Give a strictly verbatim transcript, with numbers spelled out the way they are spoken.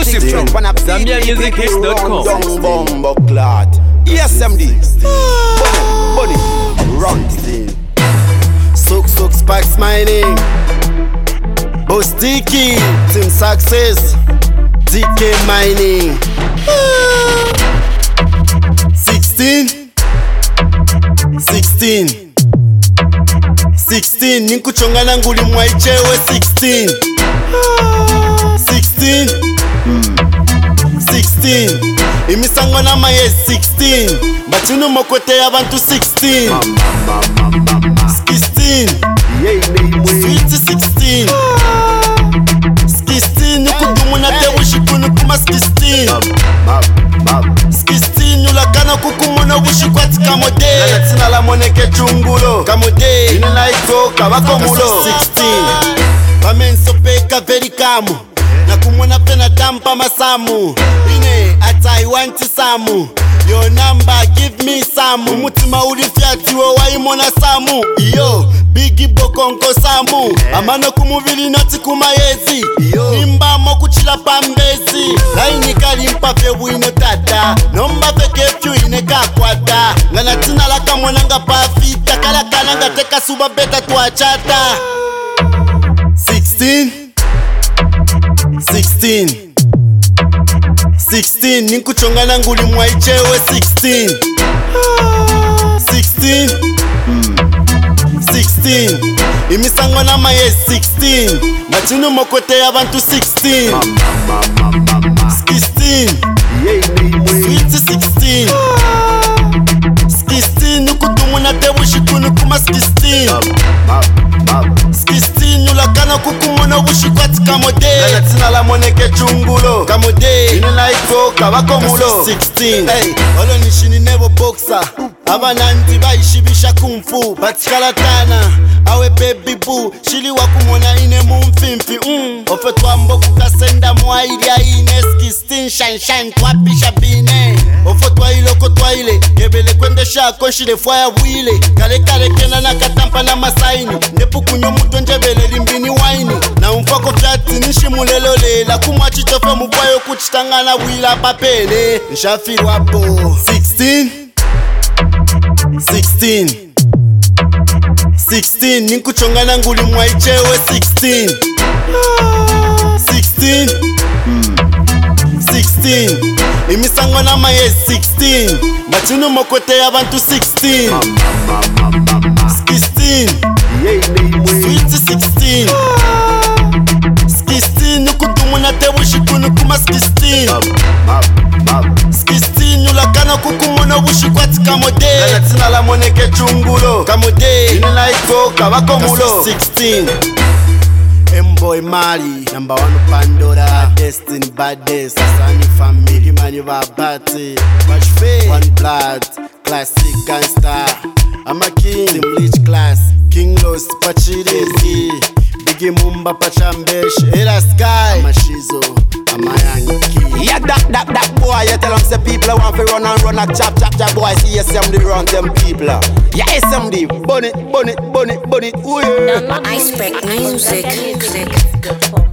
Exclusive from Zambia Music Hits dot com. Young Bombo Clad. E S M D. Bunny, bunny, run. Soak, soak, Sparks Mining. Bostiki, Team Success. D K Mining. Sixteen. Sixteen. Sixteen. Ninkuchongana nguli mwaichewe sixteen. Sixteen. Sixteen. Imisangwana maye sixteen. Bachinu mokote yabantu sixteen. Sixteen. Sweet sixteen. Sixteen. Nukudumu na tewu shikunu kuma sixteen. Sixteen. Nulakana kukumona wushikwati kamode. Nanatina la moneke chungulo kamode. Inena iko kabako mulo. Sixteen. Bamen sopeka veri kamu. Na kumona pena tampa masamu. Ine atai wanti samu. Your number give me samu. Mutima ulifiati wo waimona samu. Iyo bigi bokonko samu. Amano kumuvili noti kumayezi. Nimba mokuchila pambezi. Laini kalimpa fewu ino tata. Nomba feke fyu ine kakwata. Ngana tina laka mwananga pafita. Kala kananga teka suba beta tuachata. Sixteen. Sixteen. Sixteen. Ninkuchongana nguli mwaichewe sixteen. Sixteen. Sixteen. Imisangwana maye sixteen. Machinu mokote yabantu sixteen. Sixteen. Sweet sixteen. Sixteen. Nukudumu na tewu shikunu kuma sixteen. Sixteen. Nulakana kukumona wushikwati kamode. Nanatina la moneke chungulo kamode. Inena iko kabako mulo. Sixteen. Hey, olo nishini nebo boxer. Abananti baishibisha kumfu. Batikala tana awe baby boo. Shili wakumona ine mumfimfi. mm. Ofe twambo kukasenda mwaili ya ine. Sixteen shine shine twapisha bine. Ofe twailoko twaile. Gebele kwende shako shile fwaya wile. Kale kale kena na katampa na masaini. Nepu kunyo muto njebele limbini waini. Na umfako fyati nishimulelo lela. Kumwachi tofe mukwayo kuchitangana wila papele. Nshafiri wapo. Sixteen. Sixteen. Sixteen. Ninkuchongana nguli mwaichewe sixteen. Sixteen. Sixteen. Imisangwana maye sixteen. Bachinu mokote yabantu sixteen. Sixteen. Sweet sixteen. Sixteen. Nukudumu na tewu shikunu kuma sixteen. Sixteen. Nulakana kukumona wushikwati kamode. Nanatina la moneke chungulo kamode. Inena iko kabako mulo. Sixteen. M-Boy Mali, number one Pandora, Destiny Baddest, Sunny Family, Mani Babati, Much Faith, One Blood, Classic Gangsta, I'm a king, Team Bleach Class, King Los, Pachidezi, Biggie Mumba Pachambesh, Era Sky, I'm a Shizo, I'm a Yankee. Yeah, that, that, that boy, you tell them say people want to run and run a chop, chop, chop, boy, see S M D run them people. Yeah, S M D, bunny, bunny, bunny, bunny, ooh yeah. Iceberg Music.